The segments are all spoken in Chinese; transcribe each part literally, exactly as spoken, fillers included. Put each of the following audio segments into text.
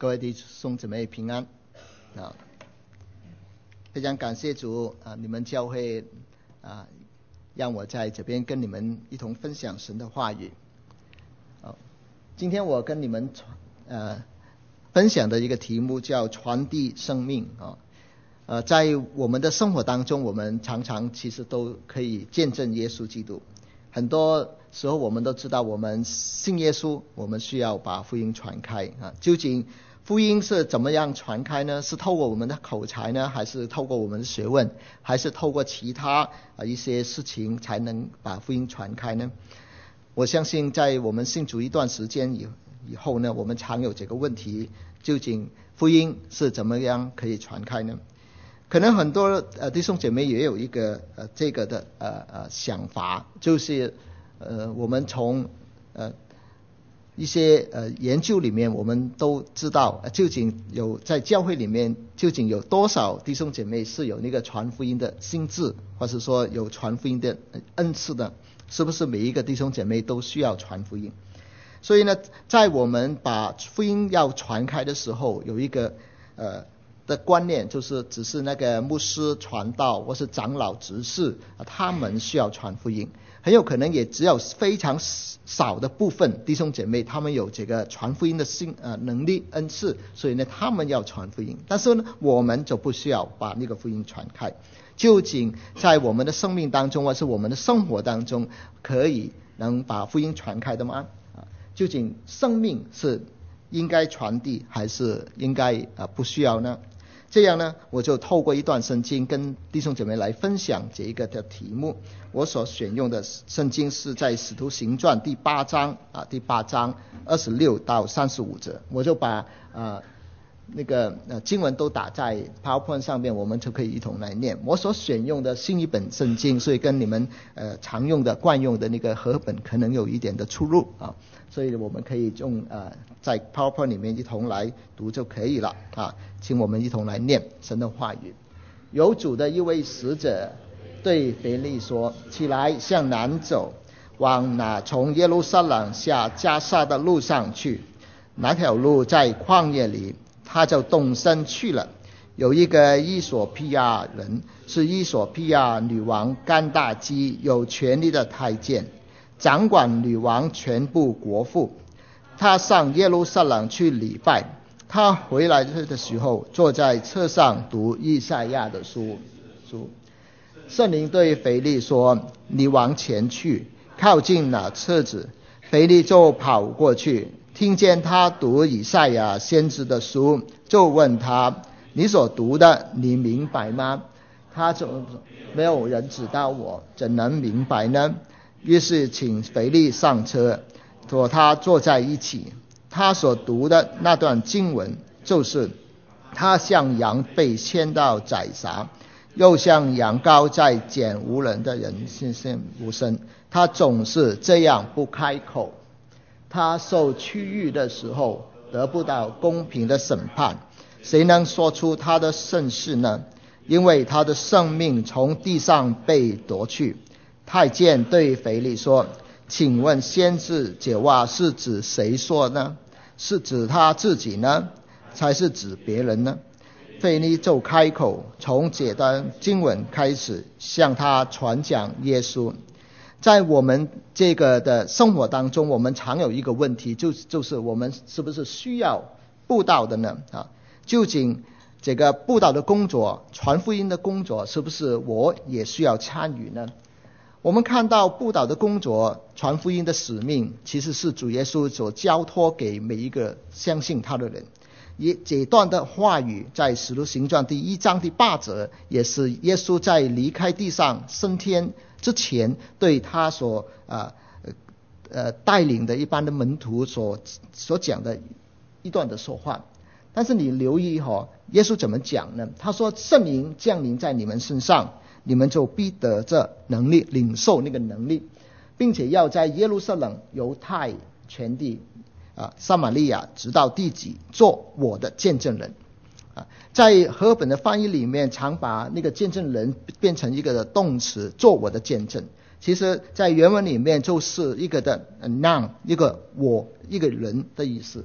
各位弟兄姊妹平安啊！非常感谢主啊，你们教会啊，让我在这边跟你们一同分享神的话语。好，今天我跟你们呃分享的一个题目叫传递生命啊。呃，在我们的生活当中，我们常常其实都可以见证耶稣基督。很多时候我们都知道，我们信耶稣，我们需要把福音传开啊。究竟福音是怎么样传开呢？是透过我们的口才呢，还是透过我们的学问，还是透过其他啊一些事情才能把福音传开呢？我相信在我们信主一段时间以以后呢，我们常有这个问题：究竟福音是怎么样可以传开呢？可能很多呃弟兄姐妹也有一个呃这个的呃呃想法，就是呃我们从呃一些呃研究里面，我们都知道，呃、究竟有在教会里面究竟有多少弟兄姐妹是有那个传福音的心志，或是说有传福音的恩赐的？是不是每一个弟兄姐妹都需要传福音？所以呢，在我们把福音要传开的时候，有一个呃。的观念就是只是那个牧师传道或是长老执事他们需要传福音，很有可能也只有非常少的部分弟兄姐妹他们有这个传福音的心呃能力恩赐，所以呢他们要传福音，但是呢我们就不需要把那个福音传开。究竟在我们的生命当中或是我们的生活当中可以能把福音传开的吗？啊，究竟生命是应该传递还是应该啊不需要呢？这样呢，我就透过一段圣经跟弟兄姐妹来分享这一个的题目。我所选用的圣经是在使徒行传第八章啊，第八章二十六到三十五节。我就把啊那个呃经文都打在 PowerPoint 上面，我们就可以一同来念。我所选用的新一本圣经，所以跟你们呃常用的惯用的那个和本可能有一点的出入啊，所以我们可以用呃在 PowerPoint 里面一同来读就可以了啊。请我们一同来念神的话语。有主的一位使者对腓力说：起来，向南走，往那从耶路撒冷下迦萨的路上去，那条路在旷野里。他就动身去了。有一个伊索比亚人，是伊索比亚女王甘大基有权力的太监，掌管女王全部国富。他上耶路撒冷去礼拜。他回来的时候，坐在车上读以赛亚的书。书圣灵对腓力说：你往前去，靠近那车子。腓力就跑过去，听见他读以赛亚先知的书，就问他：你所读的你明白吗？他就没有人指导我，怎能明白呢？于是请腓力上车，和他坐在一起。他所读的那段经文就是：他像羊被牵到宰杀，又像羊羔在剪无人的人身上无声，他总是这样不开口。他受屈辱的时候，得不到公平的审判，谁能说出他的圣事呢？因为他的生命从地上被夺去。太监对腓力说：请问先知这话是指谁说呢？是指他自己呢，才是指别人呢？腓力就开口，从这段经文开始向他传讲耶稣。在我们这个的生活当中，我们常有一个问题，就就是我们是不是需要布道的呢？啊，究竟这个布道的工作、传福音的工作，是不是我也需要参与呢？我们看到布道的工作、传福音的使命，其实是主耶稣所交托给每一个相信他的人。也这段的话语在使徒行传第一章第八节，也是耶稣在离开地上升天之前对他所呃呃带领的一般的门徒所所讲的一段的说话。但是你留意哈，耶稣怎么讲呢？他说：圣灵降临在你们身上，你们就必得这能力，领受那个能力，并且要在耶路撒冷、犹太全地啊、撒玛利亚直到地极做我的见证人。啊，在和本的翻译里面，常把那个见证人变成一个的动词，做我的见证。其实在原文里面就是一个的 noun， 一个我一个人的意思。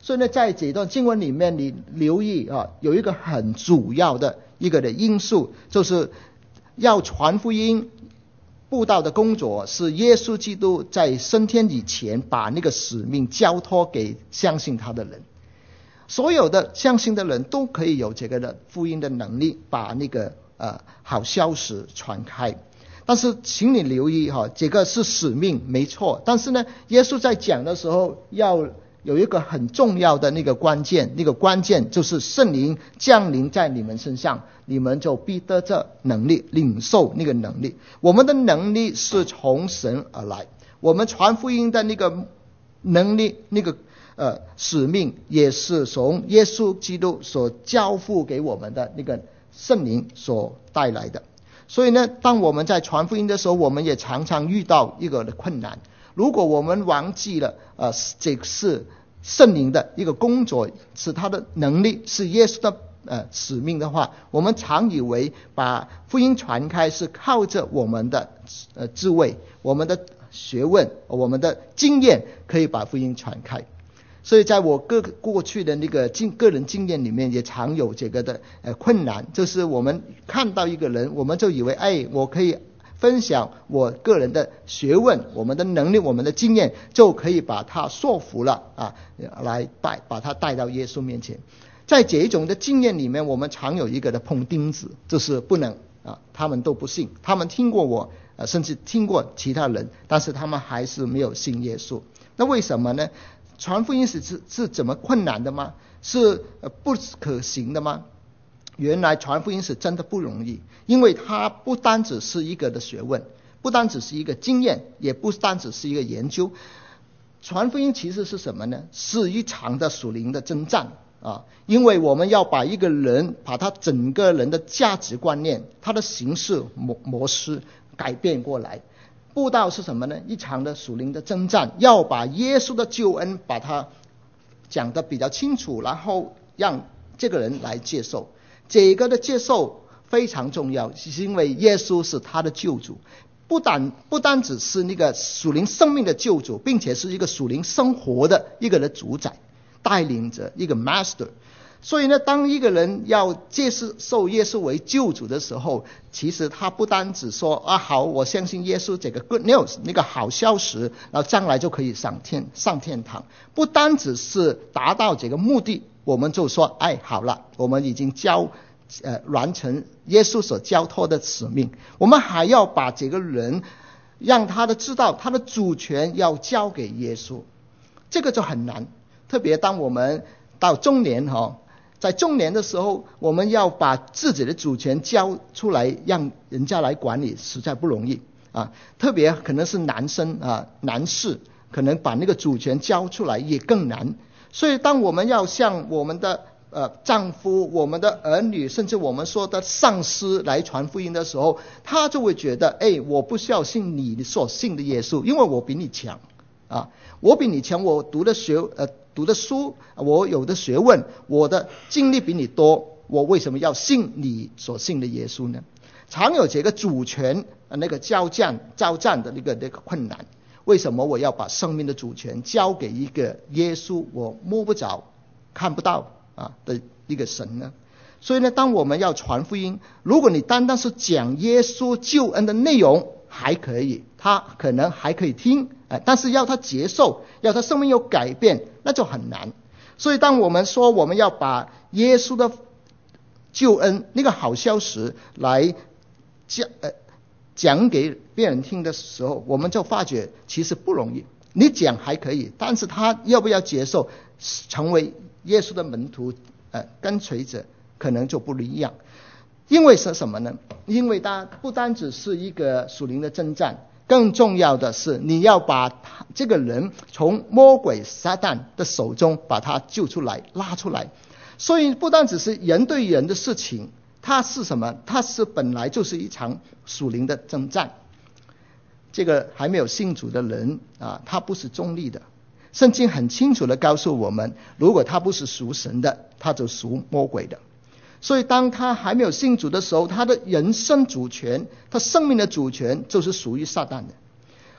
所以呢，在这段经文里面，你留意啊，有一个很主要的一个的因素，就是要传福音布道的工作，是耶稣基督在升天以前把那个使命交托给相信他的人。所有的相信的人都可以有这个的福音的能力，把那个呃好消息传开。但是请你留意哈，这个是使命没错，但是呢，耶稣在讲的时候要有一个很重要的那个关键，那个关键就是圣灵降临在你们身上，你们就必得这能力，领受那个能力。我们的能力是从神而来，我们传福音的那个能力，那个呃使命也是从耶稣基督所交付给我们的那个圣灵所带来的。所以呢，当我们在传福音的时候，我们也常常遇到一个的困难。如果我们忘记了呃这是圣灵的一个工作，是他的能力，是耶稣的呃使命的话，我们常以为把福音传开是靠着我们的呃智慧、我们的学问、我们的经验可以把福音传开。所以在我个过去的那个经个人经验里面，也常有这个的呃困难，就是我们看到一个人，我们就以为哎，我可以分享我个人的学问、我们的能力、我们的经验，就可以把他说服了啊，来带把他带到耶稣面前。在这种的经验里面，我们常有一个的碰钉子，就是不能啊，他们都不信，他们听过我，呃，甚至听过其他人，但是他们还是没有信耶稣。那为什么呢？传福音是是是怎么困难的吗？是呃不可行的吗？原来传福音是真的不容易，因为它不单只是一个的学问，不单只是一个经验，也不单只是一个研究。传福音其实是什么呢？是一场的属灵的征战啊！因为我们要把一个人，把他整个人的价值观念、他的行事模模式改变过来。布道是什么呢？一场的属灵的征战，要把耶稣的救恩把它讲得比较清楚，然后让这个人来接受。这个的接受非常重要，是因为耶稣是他的救主，不单不单只是那个属灵生命的救主，并且是一个属灵生活的一个的主宰、带领者，一个 master。所以呢，当一个人要接受耶稣为救主的时候，其实他不单只说啊好，我相信耶稣这个 good news 那个好消息，然后将来就可以上天上天堂。不单只是达到这个目的，我们就说哎好了，我们已经交呃完成耶稣所交托的使命。我们还要把这个人让他的知道他的主权要交给耶稣，这个就很难。特别当我们到中年哈、哦。在中年的时候，我们要把自己的主权交出来，让人家来管理，实在不容易啊。特别可能是男生啊，男士可能把那个主权交出来也更难。所以，当我们要向我们的呃丈夫、我们的儿女，甚至我们说的上司来传福音的时候，他就会觉得，哎，我不需要信你所信的耶稣，因为我比你强啊，我比你强，我读的学呃。读的书，我有的学问，我的经历比你多，我为什么要信你所信的耶稣呢？常有这个主权那个交战交战的那个那个困难。为什么我要把生命的主权交给一个耶稣我摸不着、看不到啊的一个神呢？所以呢，当我们要传福音，如果你单单是讲耶稣救恩的内容还可以，他可能还可以听，但是要他接受，要他生命有改变，那就很难。所以当我们说我们要把耶稣的救恩那个好消息来讲呃讲给别人听的时候，我们就发觉其实不容易。你讲还可以，但是他要不要接受成为耶稣的门徒呃跟随者，可能就不一样。因为是什么呢？因为它不单只是一个属灵的征战，更重要的是你要把他这个人从魔鬼撒旦的手中把他救出来、拉出来。所以不单只是人对人的事情，它是什么？它是本来就是一场属灵的征战。这个还没有信主的人啊，他不是中立的。圣经很清楚的告诉我们，如果他不是属神的，他就属魔鬼的。所以当他还没有信主的时候，他的人生主权、他生命的主权就是属于撒旦的。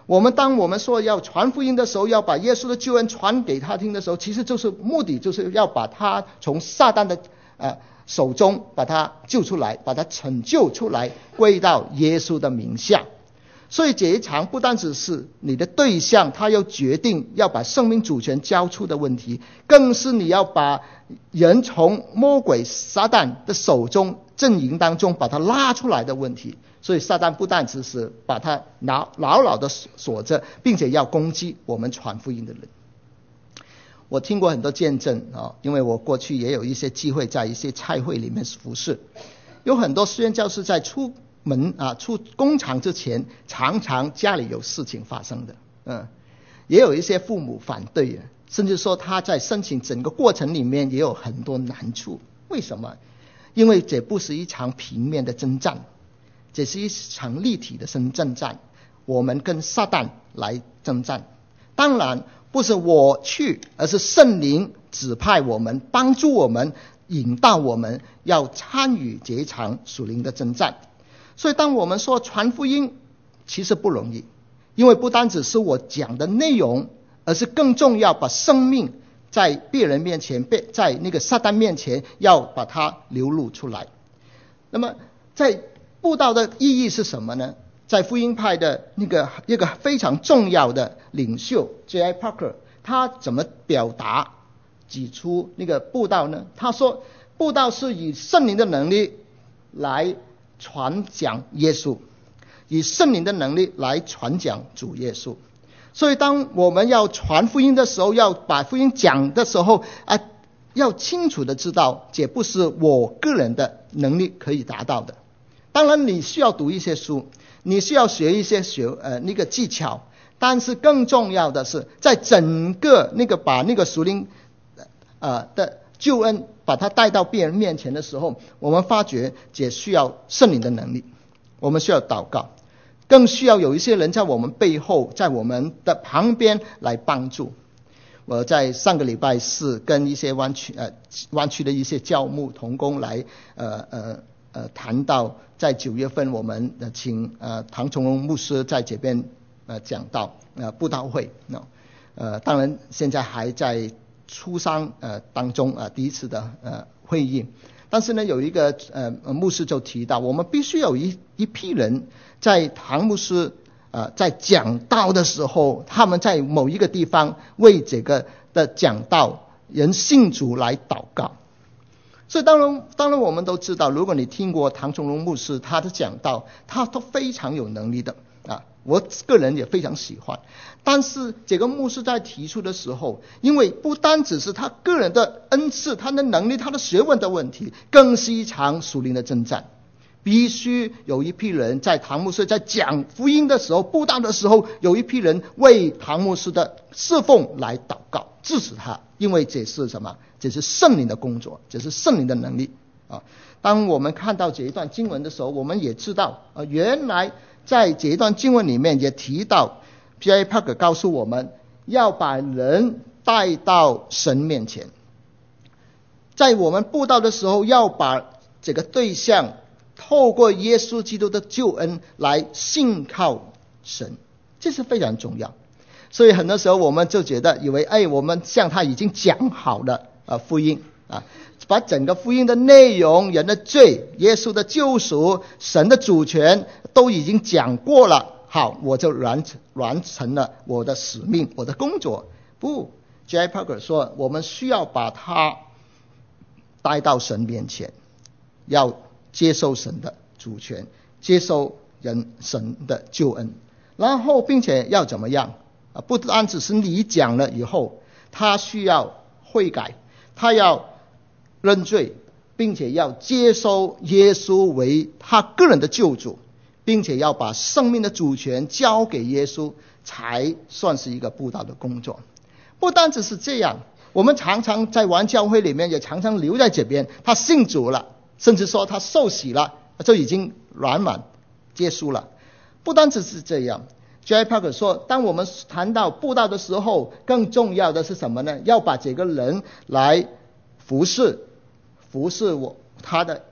我们当我们说要传福音的时候，要把耶稣的救恩传给他听的时候，其实就是目的就是要把他从撒旦的呃手中把他救出来，把他拯救出来，归到耶稣的名下。所以这一场不单只是你的对象他要决定要把生命主权交出的问题，更是你要把人从魔鬼撒旦的手中阵营当中把他拉出来的问题。所以撒旦不但只是把他牢牢牢的锁着，并且要攻击我们传福音的人。我听过很多见证啊，因为我过去也有一些机会在一些差会里面服侍，有很多宣教士在出门啊出工厂之前，常常家里有事情发生的，嗯，也有一些父母反对，甚至说他在申请整个过程里面也有很多难处。为什么？因为这不是一场平面的征战，这是一场立体的征战，我们跟撒旦来征战。当然不是我去，而是圣灵指派我们，帮助我们，引导我们要参与这一场属灵的征战。所以当我们说传福音其实不容易，因为不单只是我讲的内容，而是更重要把生命在别人面前，在那个撒旦面前要把它流露出来。那么在布道的意义是什么呢？在福音派的那个一个非常重要的领袖 J I Packer， 他怎么表达指出那个布道呢？他说布道是以圣灵的能力来传讲耶稣，以圣灵的能力来传讲主耶稣。所以当我们要传福音的时候，要把福音讲的时候啊，要清楚的知道这不是我个人的能力可以达到的。当然你需要读一些书，你需要学一些学呃那个技巧，但是更重要的是在整个那个把那个属灵呃的救恩把它带到别人面前的时候，我们发觉也需要圣灵的能力，我们需要祷告，更需要有一些人在我们背后，在我们的旁边来帮助。我在上个礼拜四跟一些湾区呃湾区的一些教牧同工来呃呃呃谈到，在九月份我们呃请呃唐崇荣牧师在这边呃讲到呃布道会，呃当然现在还在磋商呃当中啊、呃、第一次的呃会议。但是呢，有一个呃牧师就提到，我们必须有一一批人在唐牧师呃在讲道的时候，他们在某一个地方为这个的讲道人信主来祷告。所以当然当然我们都知道，如果你听过唐崇荣牧师他的讲道，他都非常有能力的啊，我个人也非常喜欢。但是这个牧师在提出的时候，因为不单只是他个人的恩赐，他的能力，他的学问的问题，更是一场属灵的征战。必须有一批人在唐牧师在讲福音的时候，布道的时候，有一批人为唐牧师的侍奉来祷告，支持他，因为这是什么？这是圣灵的工作，这是圣灵的能力啊。当我们看到这一段经文的时候，我们也知道啊，原来在这一段经文里面也提到 J I Packer 告诉我们要把人带到神面前，在我们布道的时候要把这个对象透过耶稣基督的救恩来信靠神，这是非常重要。所以很多时候我们就觉得以为哎，我们向他已经讲好了啊福音啊，把整个福音的内容、人的罪、耶稣的救赎、神的主权都已经讲过了，好，我就完成完成了我的使命，我的工作。不 J I Packer 说我们需要把他带到神面前，要接受神的主权，接受人神的救恩，然后并且要怎么样啊？不单只是你讲了以后，他需要悔改，他要认罪，并且要接受耶稣为他个人的救主，并且要把生命的主权交给耶稣，才算是一个布道的工作。不单只是这样，我们常常在玩教会里面也常常留在这边，他信主了，甚至说他受洗了，就已经圆满结束了。不单只是这样， J I Packer 说，当我们谈到布道的时候，更重要的是什么呢？要把这个人来服侍服侍我他的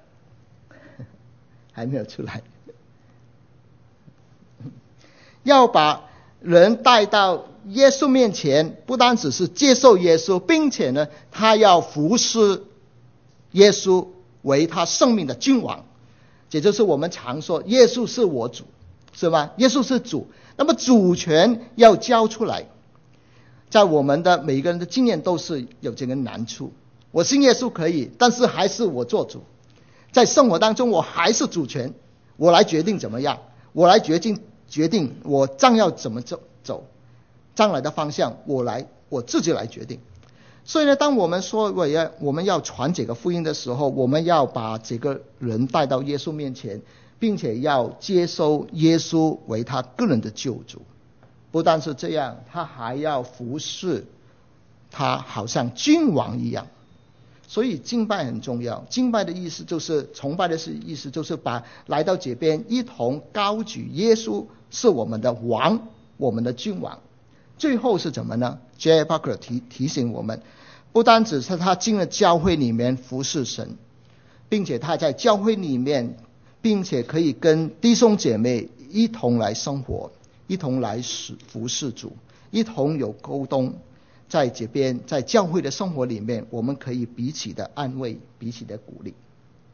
还没有出来要把人带到耶稣面前，不单只是接受耶稣，并且呢，他要服侍耶稣为他生命的君王。也就是我们常说耶稣是我主，是吧？耶稣是主，那么主权要交出来。在我们的每一个人的经验都是有这个难处，我信耶稣可以，但是还是我做主，在生活当中我还是主权，我来决定怎么样，我来决定决定我将要怎么走走，将来的方向我来我自己来决定。所以呢，当我们说我要我们要传这个福音的时候，我们要把这个人带到耶稣面前，并且要接受耶稣为他个人的救主。不但是这样，他还要服侍他，好像君王一样。所以敬拜很重要，敬拜的意思就是崇拜的意思就是把来到这边一同高举耶稣是我们的王，我们的君王。最后是怎么呢？ J. Parker 提提醒我们，不单只是他进了教会里面服侍神，并且他在教会里面，并且可以跟弟兄姐妹一同来生活，一同来服侍主，一同有沟通。在这边在教会的生活里面，我们可以彼此的安慰，彼此的鼓励。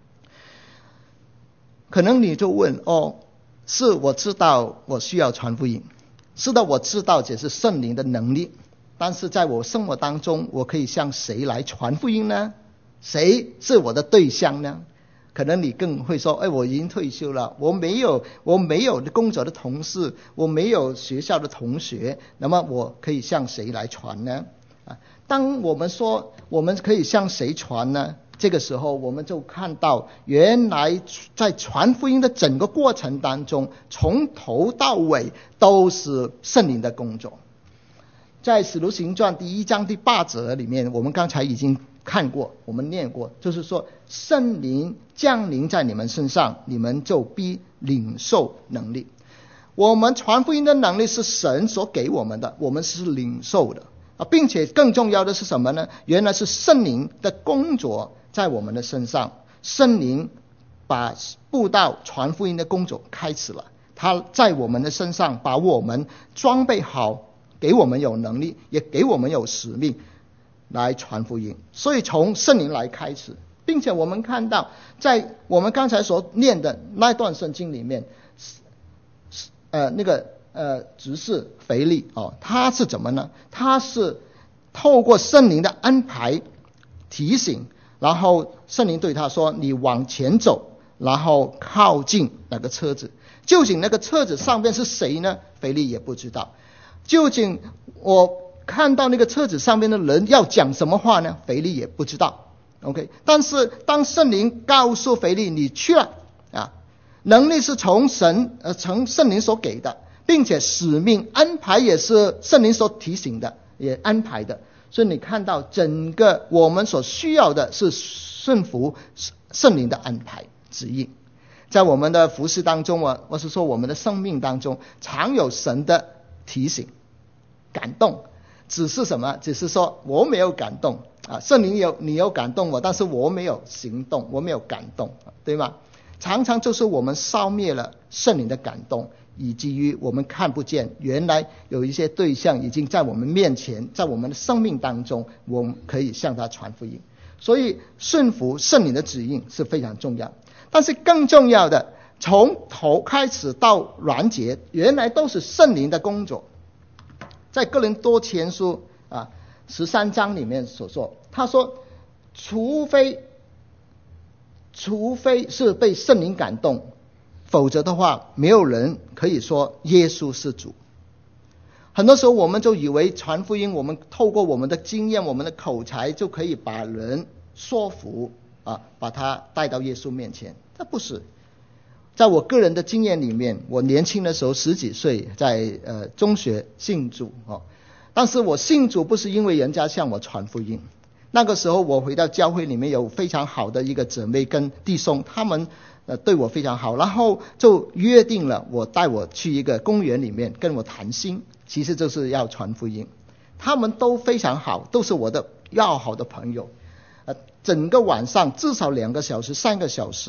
可能你就问，哦，是我知道我需要传福音，是的，我知道这是圣灵的能力，但是在我生活当中，我可以向谁来传福音呢？谁是我的对象呢？可能你更会说，哎，我已经退休了，我没有我没有工作的同事，我没有学校的同学，那么我可以向谁来传呢？啊，当我们说我们可以向谁传呢？这个时候我们就看到，原来在传福音的整个过程当中，从头到尾都是圣灵的工作。在使徒行传第一章第八节里面，我们刚才已经看过，我们念过，就是说圣灵降临在你们身上，你们就必领受能力。我们传福音的能力是神所给我们的，我们是领受的啊，并且更重要的是什么呢？原来是圣灵的工作在我们的身上，圣灵把布道传福音的工作开始了，他在我们的身上把我们装备好，给我们有能力，也给我们有使命来传福音。所以从圣灵来开始，并且我们看到在我们刚才所念的那段圣经里面，呃，那个呃，执事腓利哦，他是怎么呢？他是透过圣灵的安排提醒，然后圣灵对他说：“你往前走，然后靠近那个车子。”究竟那个车子上面是谁呢？腓利也不知道。究竟我看到那个车子上面的人要讲什么话呢？腓利也不知道。OK， 但是当圣灵告诉腓利你去了啊，能力是从神呃从圣灵所给的，并且使命安排也是圣灵所提醒的，也安排的。所以你看到整个我们所需要的是顺服圣灵的安排旨意。在我们的服事当中啊，或是说我们的生命当中，常有神的提醒感动，只是什么？只是说我没有感动啊，圣灵有你有感动我，但是我没有行动，我没有感动，对吗？常常就是我们烧灭了圣灵的感动，以至于我们看不见原来有一些对象已经在我们面前，在我们的生命当中，我们可以向他传福音。所以顺服圣灵的指引是非常重要。但是更重要的，从头开始到完结，原来都是圣灵的工作。在哥林多前书啊十三章里面所说，他说除非除非是被圣灵感动，否则的话没有人可以说耶稣是主。很多时候我们就以为传福音，我们透过我们的经验，我们的口才就可以把人说服啊，把他带到耶稣面前。那不是。在我个人的经验里面，我年轻的时候十几岁，在呃中学信主哦，但是我信主不是因为人家向我传福音。那个时候我回到教会里面，有非常好的一个姊妹跟弟兄，他们呃对我非常好，然后就约定了我带我去一个公园里面跟我谈心，其实就是要传福音。他们都非常好，都是我的要好的朋友。呃，整个晚上至少两个小时、三个小时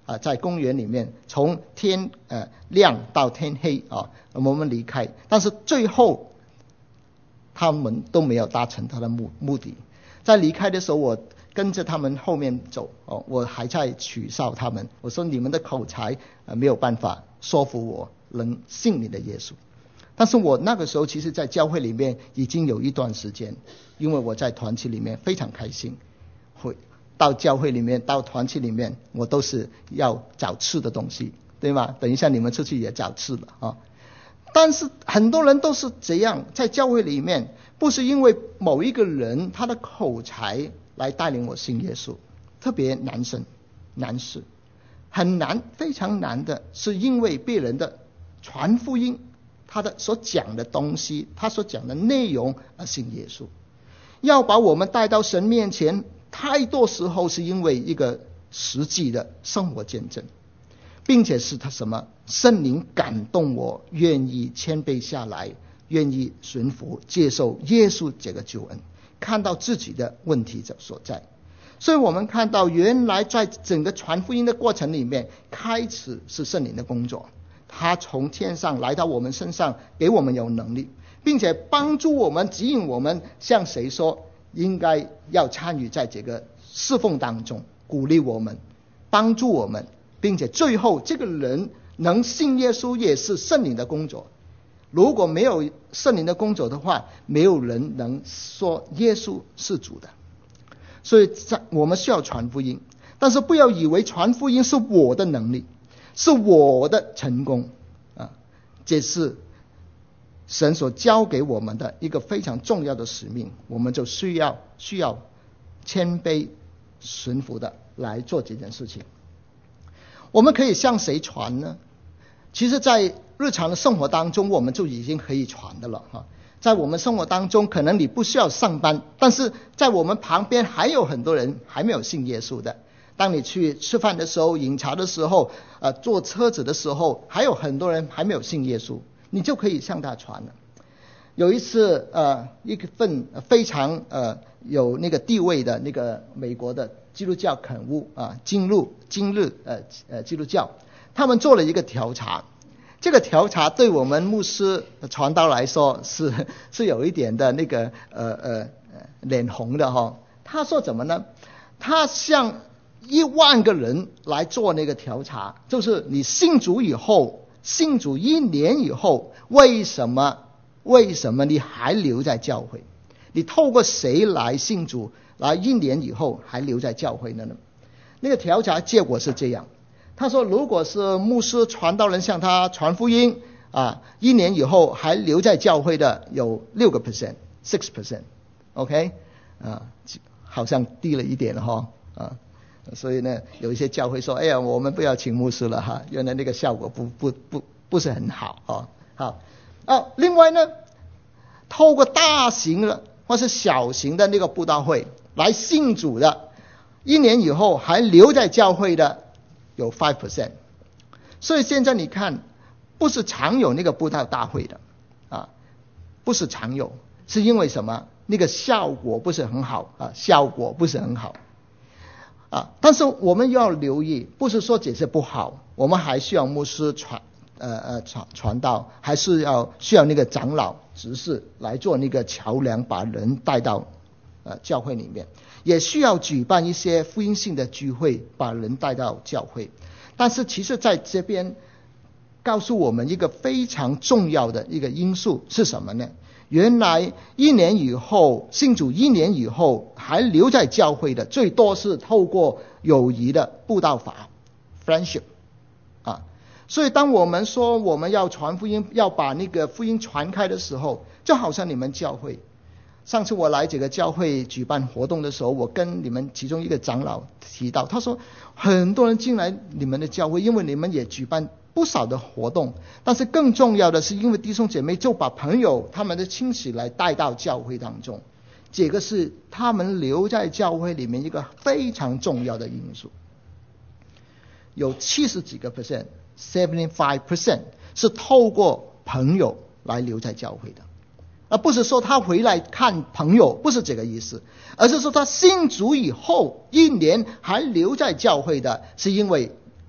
啊，在公园里面从天呃亮到天黑啊，我们离开，但是最后他们都没有达成他的目目的。在离开的时候，我跟着他们后面走哦，我还在取笑他们，我说你们的口才呃没有办法说服我能信你的耶稣。但是我那个时候其实在教会里面已经有一段时间，因为我在团契里面非常开心，会到教会里面到团契里面我都是要找吃的东西，对吗？等一下你们出去也找吃的啊。但是很多人都是这样，在教会里面不是因为某一个人他的口才来带领我信耶稣，特别男生男士很难，非常难的是因为别人的传福音，他的所讲的东西，他所讲的内容而信耶稣。要把我们带到神面前，太多时候是因为一个实际的生活见证，并且是他什么圣灵感动我，愿意谦卑下来，愿意顺服接受耶稣这个救恩，看到自己的问题所在。所以我们看到原来在整个传福音的过程里面，开始是圣灵的工作，他从天上来到我们身上，给我们有能力，并且帮助我们，指引我们向谁说应该要参与在这个侍奉当中，鼓励我们，帮助我们，并且最后这个人能信耶稣也是圣灵的工作。如果没有圣灵的工作的话，没有人能说耶稣是主的。所以在我们需要传福音，但是不要以为传福音是我的能力，是我的成功啊，这是神所交给我们的一个非常重要的使命，我们就需要需要谦卑顺服的来做这件事情。我们可以向谁传呢？其实在日常的生活当中我们就已经可以传的了哈。在我们生活当中，可能你不需要上班，但是在我们旁边还有很多人还没有信耶稣的。当你去吃饭的时候，饮茶的时候，呃，坐车子的时候，还有很多人还没有信耶稣，你就可以向他传了。有一次，呃，一份非常呃有那个地位的那个美国的基督教刊物啊，今日今日呃呃基督教，他们做了一个调查。这个调查对我们牧师传道来说是是有一点的那个呃呃脸红的哈。他说怎么呢？他向一万个人来做那个调查，就是你信主以后，信主一年以后，为什么为什么你还留在教会？你透过谁来信主，来一年以后还留在教会呢？那个调查结果是这样。他说，如果是牧师传道人向他传福音啊，一年以后还留在教会的有六个 percent， six percent，OK， 啊，好像低了一点哈啊，所以呢，有一些教会说，哎呀，我们不要请牧师了哈，原来那个效果不不不不是很好啊。好啊，另外呢，透过大型的或是小型的那个布道会来信主的，一年以后还留在教会的有 five percent， 所以现在你看，不是常有那个布道大会的啊，不是常有，是因为什么？那个效果不是很好啊，效果不是很好啊。但是我们要留意，不是说这些不好，我们还需要牧师传呃呃传传道，还是要需要那个长老执事来做那个桥梁，把人带到呃教会里面。也需要举办一些福音性的聚会，把人带到教会。但是其实在这边告诉我们一个非常重要的一个因素是什么呢？原来一年以后，信主一年以后还留在教会的，最多是透过友谊的布道法 friendship 啊。所以当我们说我们要传福音，要把那个福音传开的时候，就好像你们教会，上次我来这个教会举办活动的时候，我跟你们其中一个长老提到，他说很多人进来你们的教会，因为你们也举办不少的活动，但是更重要的是因为弟兄姐妹就把朋友他们的亲戚来带到教会当中，这个是他们留在教会里面一个非常重要的因素。有七十几个 percent seventy-five percent 是透过朋友来留在教会的，而不是说他回来看朋友，不是这个意思，而是说他信主以后一年还留在教会的，是因为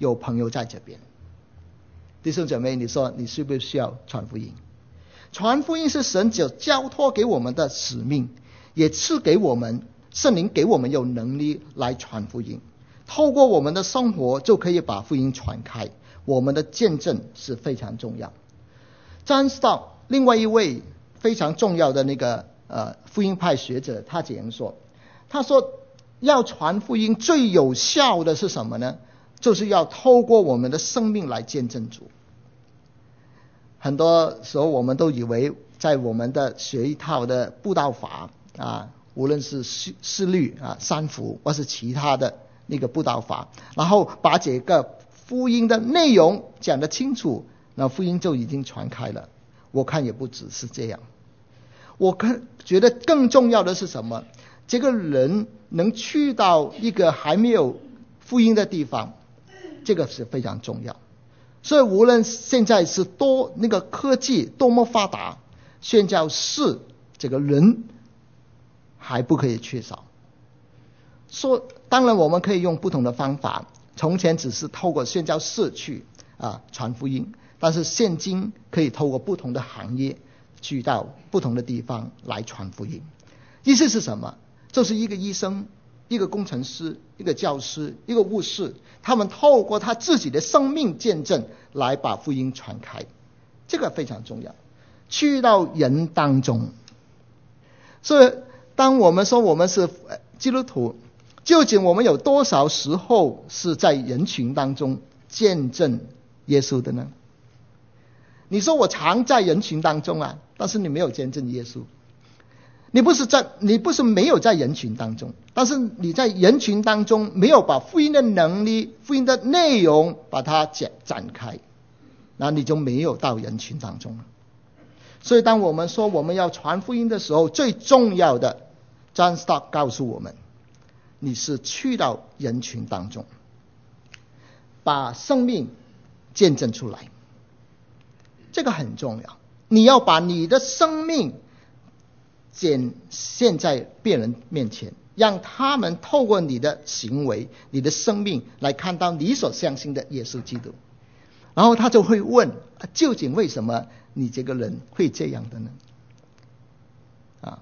有朋友在这边。弟兄姐妹，你说你需不需要传福音？传福音是神就交托给我们的使命，也赐给我们圣灵给我们有能力来传福音。透过我们的生活就可以把福音传开，我们的见证是非常重要。John Stott 另外一位非常重要的那个呃福音派学者，他这样说，他说要传福音最有效的是什么呢？就是要透过我们的生命来见证主。很多时候我们都以为在我们的学一套的布道法啊，无论是四律啊、三福或是其他的那个布道法，然后把这个福音的内容讲得清楚，那福音就已经传开了。我看也不只是这样，我看觉得更重要的是什么？这个人能去到一个还没有福音的地方，这个是非常重要。所以无论现在是多那个科技多么发达，宣教士这个人还不可以缺少。说当然我们可以用不同的方法，从前只是透过宣教士去啊传福音，但是现今可以透过不同的行业去到不同的地方来传福音。意思是什么？就是一个医生、一个工程师、一个教师、一个护士，他们透过他自己的生命见证来把福音传开，这个非常重要，去到人当中。所以当我们说我们是基督徒，究竟我们有多少时候是在人群当中见证耶稣的呢？你说我常在人群当中啊，但是你没有见证耶稣。你不是在，你不是没有在人群当中，但是你在人群当中没有把福音的能力、福音的内容把它展展开，那你就没有到人群当中了。所以当我们说我们要传福音的时候，最重要的 John Stott 告诉我们，你是去到人群当中，把生命见证出来，这个很重要。你要把你的生命显现在别人面前，让他们透过你的行为、你的生命来看到你所相信的耶稣基督。然后他就会问，究竟为什么你这个人会这样的呢？啊，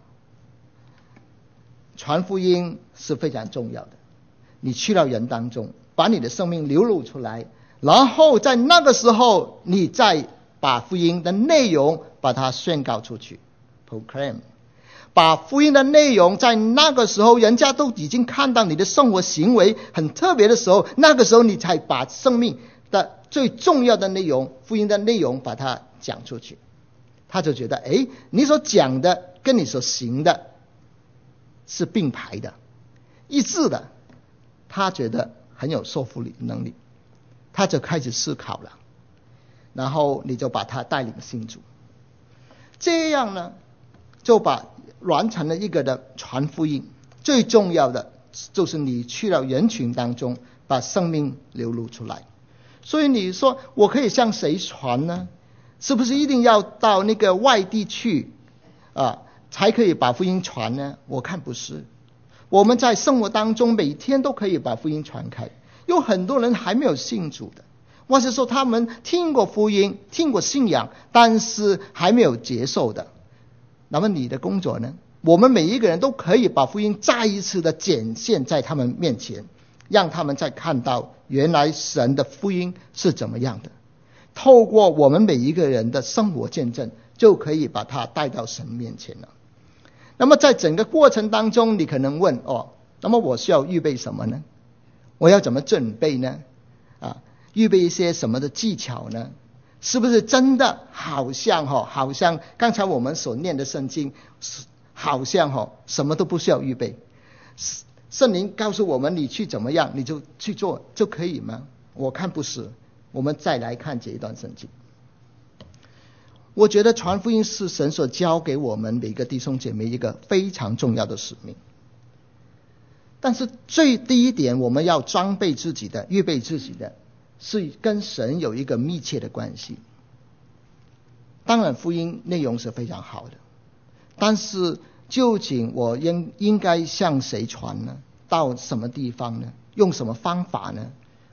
传福音是非常重要的。你去到人当中，把你的生命流露出来，然后在那个时候，你再把福音的内容把它宣告出去 ，proclaim。把福音的内容在那个时候人家都已经看到你的生活行为很特别的时候，那个时候你才把生命的最重要的内容，福音的内容把它讲出去。他就觉得，诶，你所讲的跟你所行的是并排的，一致的，他觉得很有说服力能力，他就开始思考了，然后你就把他带领信主，这样呢就把完成了一个的传福音。最重要的就是你去到人群当中，把生命流露出来。所以你说我可以向谁传呢？是不是一定要到那个外地去啊才可以把福音传呢？我看不是。我们在生活当中每天都可以把福音传开。有很多人还没有信主的，或是说他们听过福音、听过信仰，但是还没有接受的。那么你的工作呢？我们每一个人都可以把福音再一次的展现在他们面前，让他们再看到原来神的福音是怎么样的。透过我们每一个人的生活见证，就可以把它带到神面前了。那么在整个过程当中，你可能问，哦，那么我需要预备什么呢？我要怎么准备呢？啊，预备一些什么的技巧呢？是不是真的好像哈，好像刚才我们所念的圣经，好像哈什么都不需要预备，圣灵告诉我们你去怎么样你就去做就可以吗？我看不是。我们再来看这一段圣经。我觉得传福音是神所交给我们每个弟兄姐妹一个非常重要的使命。但是最第一点，我们要装备自己的、预备自己的，是跟神有一个密切的关系。当然福音内容是非常好的，但是究竟我应应该向谁传呢？到什么地方呢？用什么方法呢？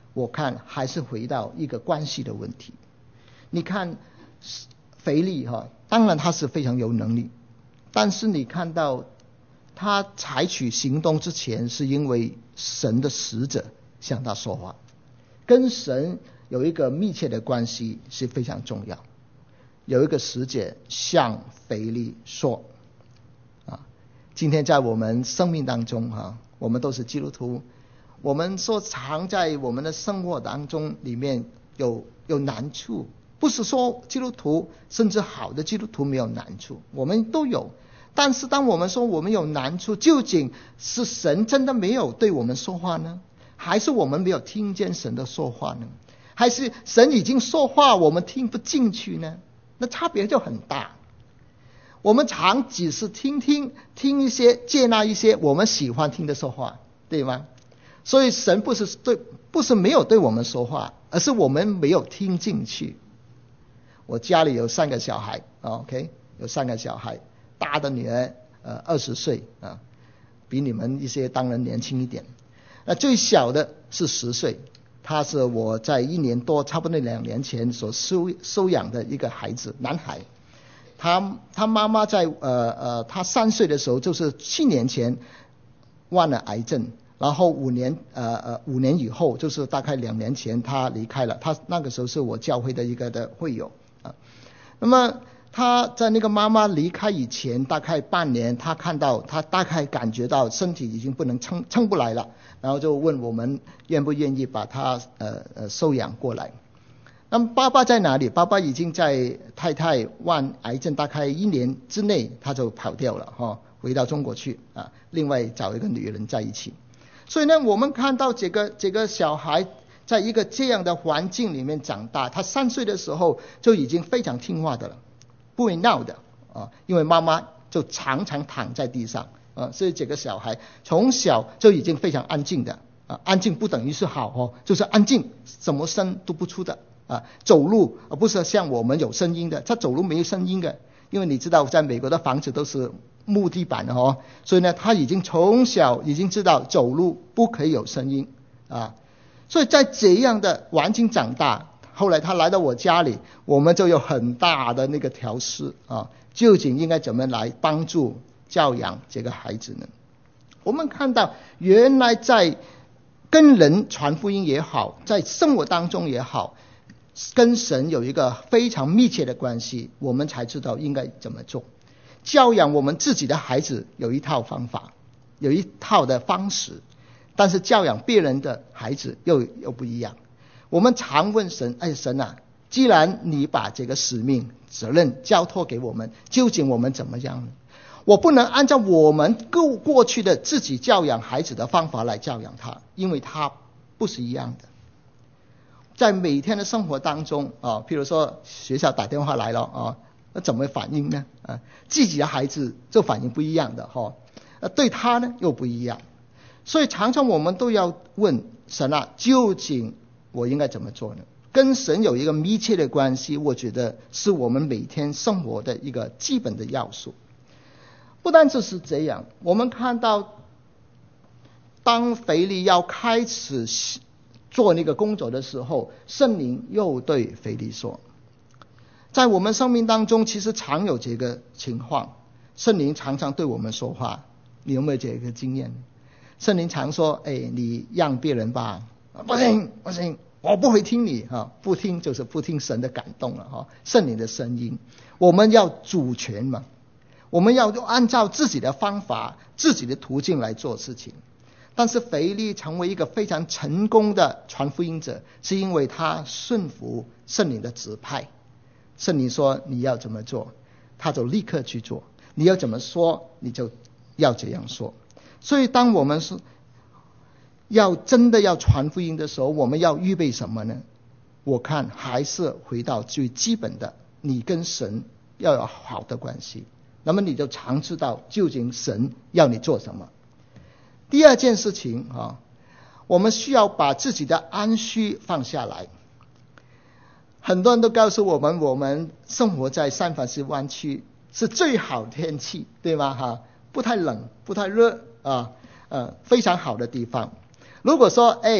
我看还是回到一个关系的问题。你看腓利哈，当然他是非常有能力，但是你看到他采取行动之前，是因为神的使者向他说话，跟神有一个密切的关系是非常重要。有一个使者向腓利说啊，今天在我们生命当中哈，我们都是基督徒，我们说常在我们的生活当中里面有有难处，不是说基督徒甚至好的基督徒没有难处，我们都有。但是当我们说我们有难处，究竟是神真的没有对我们说话呢，还是我们没有听见神的说话呢？还是神已经说话我们听不进去呢？那差别就很大。我们常只是听听听一些，接纳一些我们喜欢听的说话，对吗？所以神不是对不是没有对我们说话，而是我们没有听进去。我家里有三个小孩 ，OK， 有三个小孩，大的女儿呃二十岁啊，比你们一些当然年轻一点。那最小的是十岁。他是我在一年多，差不多两年前所收收养的一个孩子，男孩。他他妈妈在呃呃，他三岁的时候，就是七年前患了癌症，然后五年呃呃五年以后，就是大概两年前他离开了。他那个时候是我教会的一个的会友啊。那么他在那个妈妈离开以前，大概半年，他看到他大概感觉到身体已经不能撑撑不来了。然后就问我们愿不愿意把他呃呃收养过来。那么爸爸在哪里？爸爸已经在太太患癌症大概一年之内他就跑掉了哈、哦，回到中国去啊，另外找一个女人在一起。所以呢，我们看到这个这个小孩在一个这样的环境里面长大，他三岁的时候就已经非常听话的了，不会闹的啊，因为妈妈就常常躺在地上。啊，所以这个小孩从小就已经非常安静的啊，安静不等于是好哦，就是安静，什么声都不出的啊，走路而不是像我们有声音的，他走路没有声音的，因为你知道在美国的房子都是木地板的哦，所以呢，他已经从小已经知道走路不可以有声音啊，所以在这样的环境长大，后来他来到我家里，我们就有很大的那个调试啊，究竟应该怎么来帮助教养这个孩子呢？我们看到原来在跟人传福音也好，在生活当中也好，跟神有一个非常密切的关系，我们才知道应该怎么做。教养我们自己的孩子有一套方法，有一套的方式，但是教养别人的孩子又又不一样。我们常问神，哎，神啊，既然你把这个使命责任交托给我们，究竟我们怎么样呢？我不能按照我们过过去的自己教养孩子的方法来教养他，因为他不是一样的。在每天的生活当中啊，譬如说学校打电话来了啊，那怎么反应呢？啊，自己的孩子就反应不一样的哈，呃，对他呢又不一样。所以常常我们都要问神啊，究竟我应该怎么做呢？跟神有一个密切的关系，我觉得是我们每天生活的一个基本的要素。不单只是这样，我们看到当腓利要开始做那个工作的时候，圣灵又对腓利说，在我们生命当中其实常有这个情况，圣灵常常对我们说话，你有没有这个经验？圣灵常说，哎，你让别人吧，不行不行，我不会听你哈，不听就是不听神的感动了哈，圣灵的声音，我们要主权嘛，我们要按照自己的方法、自己的途径来做事情。但是腓利成为一个非常成功的传福音者，是因为他顺服圣灵的指派。圣灵说你要怎么做，他就立刻去做；你要怎么说，你就要这样说。所以当我们是要真的要传福音的时候，我们要预备什么呢？我看还是回到最基本的，你跟神要有好的关系，那么你就常知道究竟神要你做什么。第二件事情啊，我们需要把自己的安虚放下来。很多人都告诉我们，我们生活在三藩市湾区是最好天气，对吗？哈，不太冷，不太热啊，呃，非常好的地方。如果说，哎，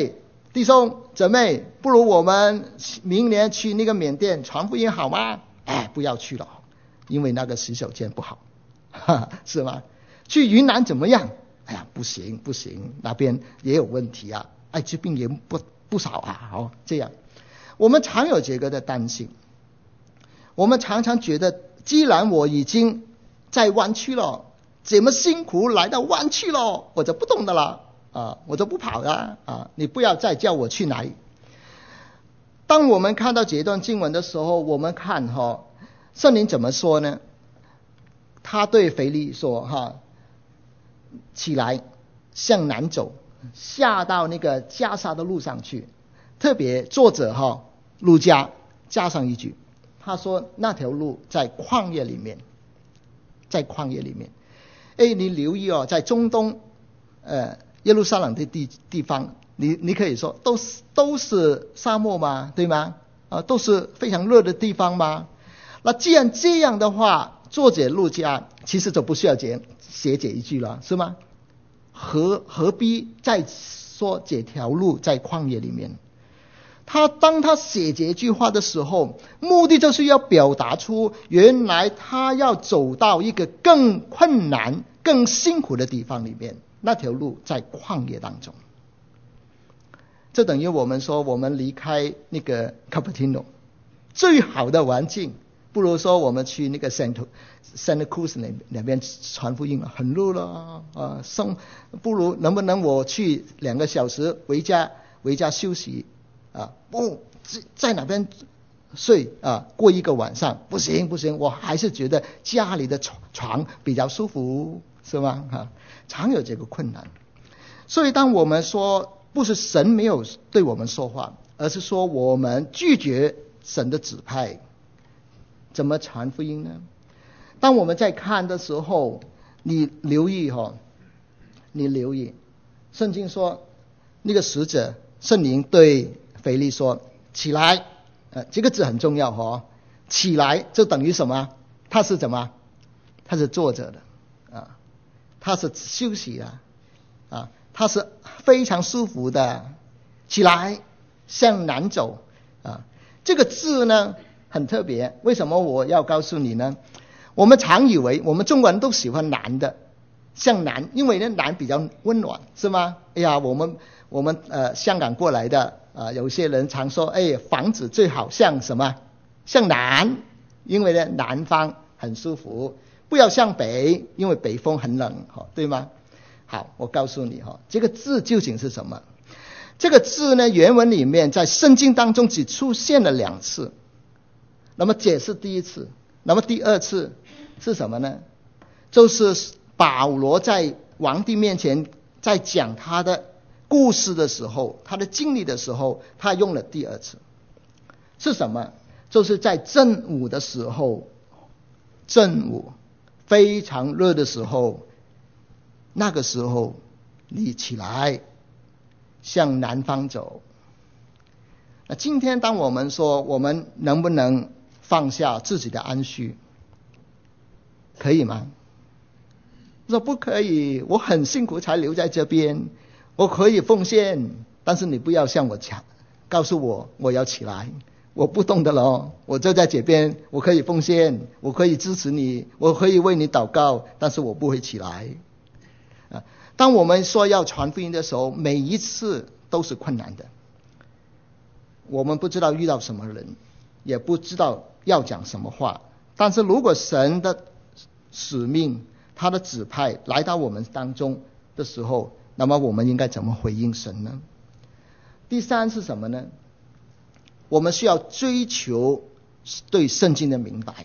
弟兄姊妹，不如我们明年去那个缅甸传福音好吗？哎，不要去了，因为那个洗手间不好，哈哈，是吗？去云南怎么样？哎呀，不行不行，那边也有问题啊，艾滋病也不不少啊。好，这样我们常有这个的担心，我们常常觉得，既然我已经在湾区了，这么辛苦来到湾区了，我就不动的了啊，我就不跑了啊！你不要再叫我去哪里。当我们看到这段经文的时候，我们看哈、哦，圣灵怎么说呢？他对腓利说哈，起来向南走，下到那个加沙的路上去。特别作者哈路加加上一句，他说那条路在旷野里面，在旷野里面。哎，你留意哦，在中东，呃，耶路撒冷的地地方，你你可以说都是都是沙漠吗？对吗？啊，都是非常热的地方吗？那既然这样的话，作者路加其实就不需要写写这一句了，是吗？何何必再说这条路在旷野里面？他当他写这句话的时候，目的就是要表达出，原来他要走到一个更困难、更辛苦的地方里面，那条路在旷野当中。这等于我们说，我们离开那个 Cupertino 最好的环境，不如说我们去那个 Santa Santa Cruz 那那边传福音了，很热了啊，生不如能不能我去两个小时回家回家休息啊？不，在哪边睡啊？过一个晚上不行不行，我还是觉得家里的床床比较舒服，是吗？哈、啊，常有这个困难。所以当我们说不是神没有对我们说话，而是说我们拒绝神的指派，怎么传福音呢？当我们在看的时候，你留意哈、哦，你留意，圣经说那个使者圣灵对腓利说起来，呃，这个字很重要哈、哦，起来就等于什么？他是怎么？他是坐着的啊，他是休息的啊，他是非常舒服的，起来向南走啊。这个字呢很特别，为什么我要告诉你呢？我们常以为我们中国人都喜欢南的，向南，因为呢南比较温暖，是吗？哎呀，我们我们呃香港过来的啊、呃，有些人常说，哎，房子最好向什么？向南，因为呢南方很舒服，不要向北，因为北风很冷，哈，对吗？好，我告诉你哈，这个字究竟是什么？这个字呢，原文里面在圣经当中只出现了两次，那么这是第一次，那么第二次是什么呢？就是保罗在皇帝面前在讲他的故事的时候，他的经历的时候，他用了第二次，是什么？就是在正午的时候，正午非常热的时候，那个时候你起来向南方走。那今天当我们说我们能不能放下自己的安虚，可以吗？说不可以，我很辛苦才留在这边，我可以奉献，但是你不要向我抢，告诉我我要起来，我不动的了，我就在这边，我可以奉献，我可以支持你，我可以为你祷告，但是我不会起来。啊，当我们说要传福音的时候，每一次都是困难的，我们不知道遇到什么人，也不知道要讲什么话，但是如果神的使命，他的指派来到我们当中的时候，那么我们应该怎么回应神呢？第三是什么呢？我们需要追求对圣经的明白。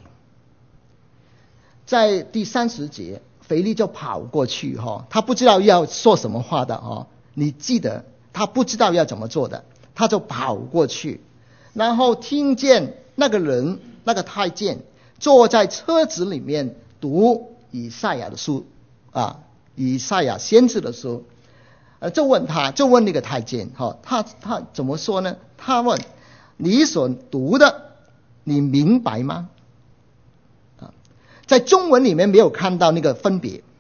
在第三十节，腓利就跑过去哈，他不知道要说什么话的哈，你记得他不知道要怎么做的，他就跑过去，然后听见那个人，那个太监坐在车子里面读以赛亚的书啊，以赛亚先知的书，呃，就问他，就问那个太监哈，他他怎么说呢？他问你所读的，你明白吗？啊，在中文里面没有看到那个分别，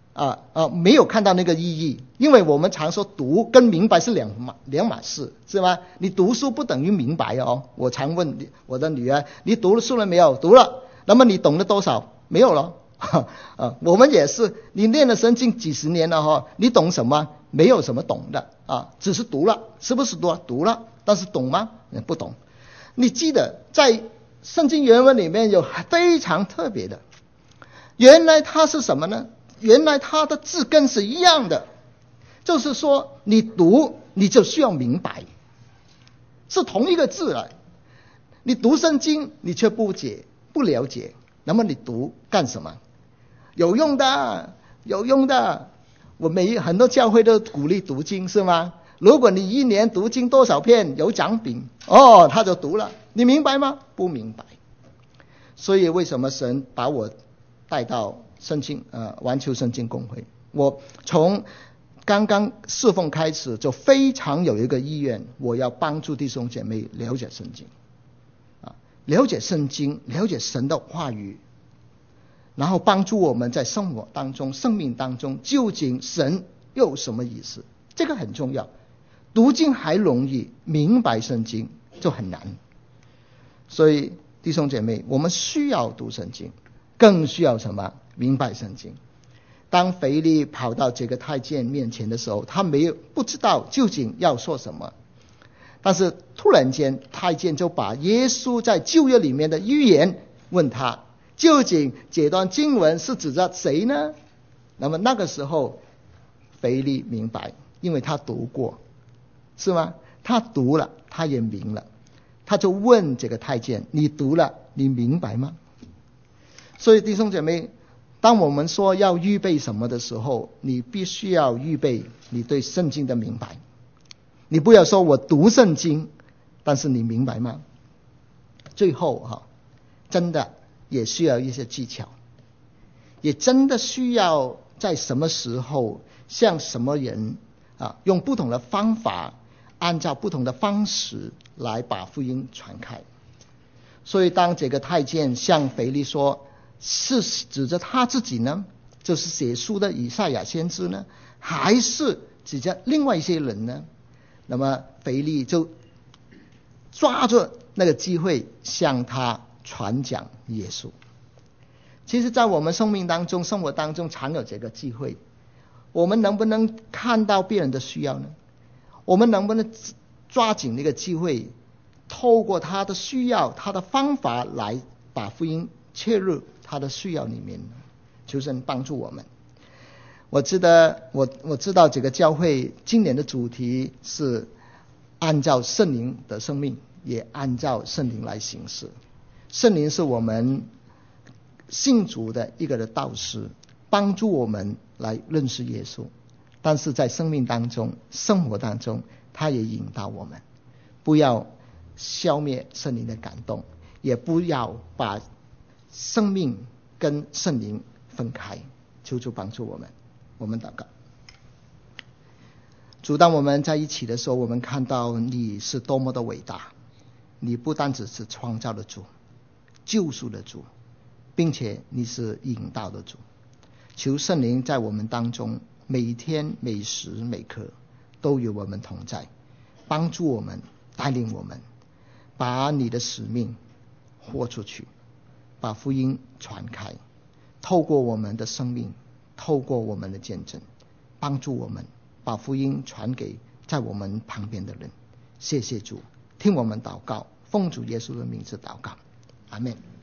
啊啊，没有看到那个意义，因为我们常说读跟明白是两码两码事，是吧？你读书不等于明白哦。我常问我的女儿，你读了书了没有？读了。那么你懂了多少？没有了。啊，我们也是，你念了圣经几十年了哈，你懂什么？没有什么懂的啊，只是读了，是不是读了？读了，但是懂吗？不懂。你记得在圣经原文里面有非常特别的，原来它是什么呢？原来它的字根是一样的，就是说你读你就需要明白，是同一个字来。你读圣经你却不解不了解，那么你读干什么？有用的，有用的。我每很多教会都鼓励读经，是吗？如果你一年读经多少遍有奖品，哦，他就读了。你明白吗？不明白。所以为什么神把我带到圣经呃环球圣经公会？我从刚刚侍奉开始就非常有一个意愿，我要帮助弟兄姐妹了解圣经啊，了解圣经，了解神的话语，然后帮助我们在生活当中、生命当中，究竟神有什么意思？这个很重要。读经还容易，明白圣经就很难。所以弟兄姐妹，我们需要读圣经，更需要什么？明白圣经。当腓力跑到这个太监面前的时候，他没有不知道究竟要说什么，但是突然间太监就把耶稣在旧约里面的预言问他，究竟这段经文是指着谁呢？那么那个时候腓力明白，因为他读过，是吗？他读了，他也明了，他就问这个太监，你读了，你明白吗？所以弟兄姐妹，当我们说要预备什么的时候，你必须要预备你对圣经的明白。你不要说我读圣经，但是你明白吗？最后哈，真的也需要一些技巧，也真的需要在什么时候向什么人啊，用不同的方法，按照不同的方式来把福音传开。所以当这个太监向腓力说，是指着他自己呢，就是写书的以赛亚先知呢，还是指着另外一些人呢？那么腓力就抓住那个机会向他传讲耶稣。其实在我们生命当中、生活当中常有这个机会，我们能不能看到别人的需要呢？我们能不能抓紧那个机会，透过他的需要、他的方法来把福音切入他的需要里面？求神帮助我们。我知道我我知道这个教会今年的主题是按照圣灵的生命，也按照圣灵来行事。圣灵是我们信主的一个的导师，帮助我们来认识耶稣，但是在生命当中、生活当中，他也引导我们，不要消灭圣灵的感动，也不要把生命跟圣灵分开。求主帮助我们。我们祷告。主，当我们在一起的时候，我们看到你是多么的伟大。你不单只是创造的主、救赎的主，并且你是引导的主。求圣灵在我们当中，每天每时每刻都与我们同在，帮助我们，带领我们，把你的使命活出去，把福音传开，透过我们的生命，透过我们的见证，帮助我们把福音传给在我们旁边的人。谢谢主，听我们祷告，奉主耶稣的名字祷告，阿们。